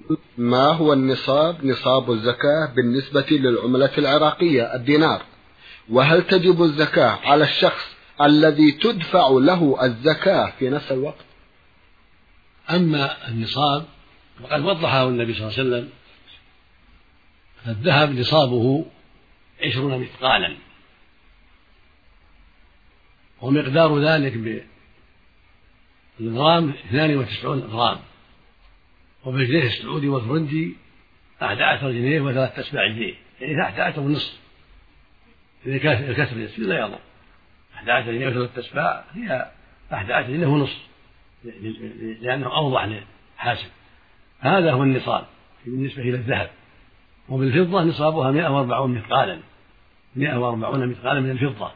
ما هو نصاب الزكاة بالنسبة للعملة العراقية الدينار؟ وهل تجب الزكاة على الشخص الذي تدفع له الزكاة في نفس الوقت؟ أما النصاب فقد وضحه النبي صلى الله عليه وسلم. فالذهب نصابه 20 مثقالا، ومقدار ذلك بالغرام 92 غرام، وبالجنيه السعودي والفرنجي 11 جنيه و3 أسباع جنيه، يعني 11 ونصف. الكسر يسير لا يضر. 11 جنيه و3 أسباع هي 11 جنيه ونصف، لأنه أوضح للحاسب. هذا هو النصاب بالنسبة إلى الذهب. وبالفضة نصابها 140 مثقالا، 140 مثقالا من الفضة.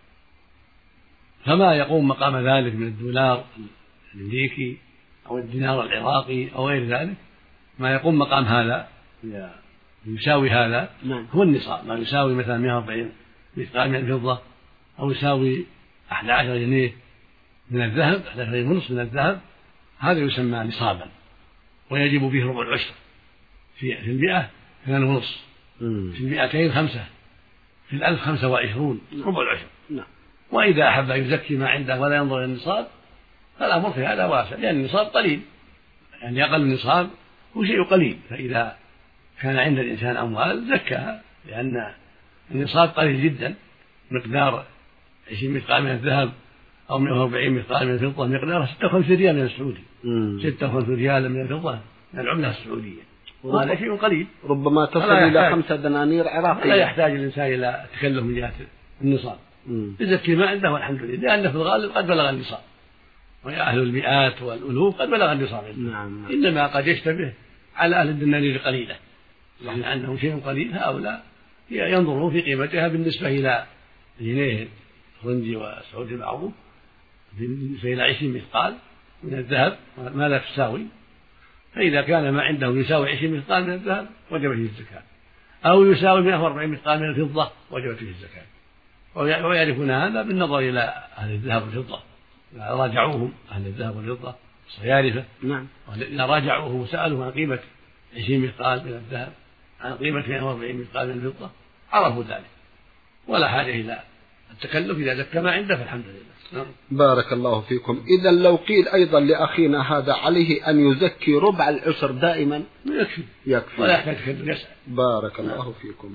فما يقوم مقام ذلك من الدولار الأمريكي أو الدينار العراقي أو غير ذلك، ما يقوم مقام هذا يساوي هذا هو النصاب. ما يساوي مثلا 140 مثقال من الفضة، أو يساوي 11 جنيه من الذهب، 11 جنيه ونصف من الذهب، هذا يسمى نصابا، ويجب فيه ربع العشر. في 100 2.5، في 200 5، في 1000 25 ربع العشر. وإذا أحب أن يزكي ما عنده ولا ينظر إلى النصاب فالأمر في هذا واسع، لأن النصاب قليل، يعني أقل النصاب هو شيء قليل. فإذا كان عند الإنسان أموال زكاها، لأن النصاب قليل جدا. مقدار 20 مثقال من الذهب أو 140 مثقال من الفضة مقدار 56 ريال من السعودي، 56 ريال من الفضة من العملة السعودية، وهذا شيء قليل. ربما تصل إلى 5 دنانير عراقية. لا يحتاج الإنسان إلى تكلف من جهة النصاب، يزكي ما عنده والحمد لله، لأنه في الغالب قد بلغ النصاب، ويا أهل المئات والألوف قد بلغ النصاب. إنما قد يشتبه على أهل الدنانير القليلة، لأن عندهم شيء قليل، هؤلاء ينظرون في قيمتها بالنسبة إلى الجنيه الفرنجي والسعودي المعروف، بالنسبة إلى 20 مثقال من الذهب ماذا تساوي. فإذا كان ما عنده يساوي 20 مثقال من الذهب وجب فيه الزكاة، أو يساوي 140 مثقال من الفضة وجب فيه الزكاة. ويعرفون هذا بالنظر إلى أهل الذهب والفضة، راجعوهم أهل الذهب والفضة الصيارفة، إذا راجعوهم وسألوا عن قيمة 20 مثقال من الذهب، عن قيمة 140 مثقال من الفضة، عرفوا ذلك، ولا حاجة إلى التكلف. إذا زكى ما عنده فالحمد لله. بارك الله فيكم. إذا لو قيل أيضا لأخينا هذا عليه أن يزكي ربع العشر دائما يكفي ولا يحتاج تكلف، يسأل. بارك الله فيكم.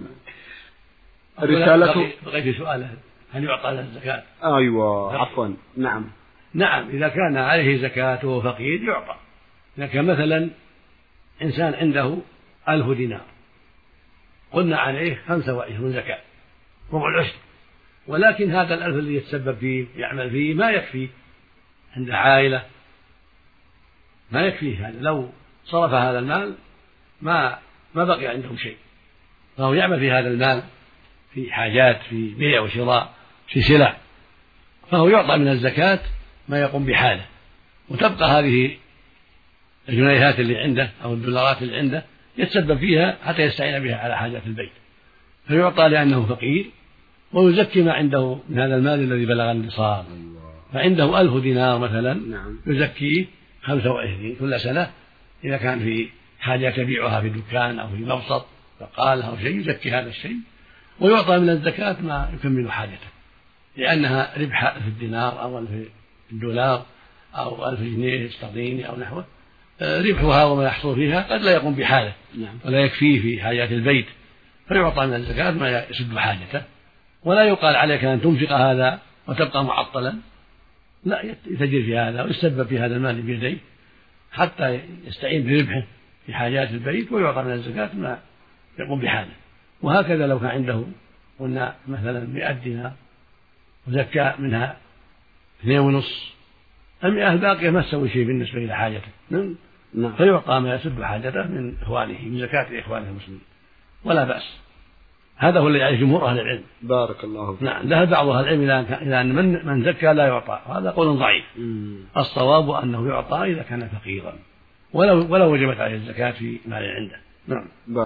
رسالته بغيت سؤاله، هل يعطى له الزكاة؟ أيوة عفوا. نعم إذا كان عليه زكاة وهو فقير يعطى. لكن مثلا إنسان عنده 1000 دينار، قلنا عليه 25 زكاة ربع العشر، ولكن هذا 1000 الذي يتسبب فيه يعمل فيه ما يكفي، عند عائلة ما يكفيه هذا. لو صرف هذا المال ما بقي عندهم شيء، فهو يعمل في هذا المال في حاجات، في بيع وشراء، في سلع، فهو يعطى من الزكاة ما يقوم بحاله، وتبقى هذه الجنيهات اللي عنده أو الدولارات اللي عنده يتسبب فيها حتى يستعين بها على حاجات البيت، فيعطى لأنه فقير، ويزكي ما عنده من هذا المال الذي بلغ النصاب. فعنده 1000 دينار مثلا يزكيه 25 كل سنة، إذا كان في حاجة يبيعها في دكان أو في مبسط بقالة أو شيء يزكي هذا الشيء، ويعطى من الزكاة ما يكمل حاجته، لأنها ربح 1000 دينار أو 1000 دولار أو 1000 جنيه استرليني أو نحوه، ربحها وما يحصل فيها قد لا يقوم بحاله ولا يكفيه في حاجات البيت، فيعطى من الزكاة ما يسد حاجته. ولا يقال عليك أن تنفق هذا وتبقى معطلا، لا، يتجر في هذا ويسبب في هذا المال بيديه حتى يستعين بربحه في حاجات البيت، ويعطى من الزكاة ما يقوم بحاله. وهكذا لو كان عنده قلنا مثلا 100 دينار وزكى منها 2.5، 100 باقية ما تسوي شيء بالنسبة إلى حاجته، فيعطى ما يسد حاجته من إخوانه، من زكاة إخوانه المسلمين، ولا بأس. هذا هو الذي عليه جمهور أهل العلم. بارك الله فيك. ذهب بعض أهل العلم إلى أن من زكى لا يعطى، هذا قول ضعيف. الصواب أنه يعطى إذا كان فقيرا، ولو وجبت عليه الزكاة في مال عنده.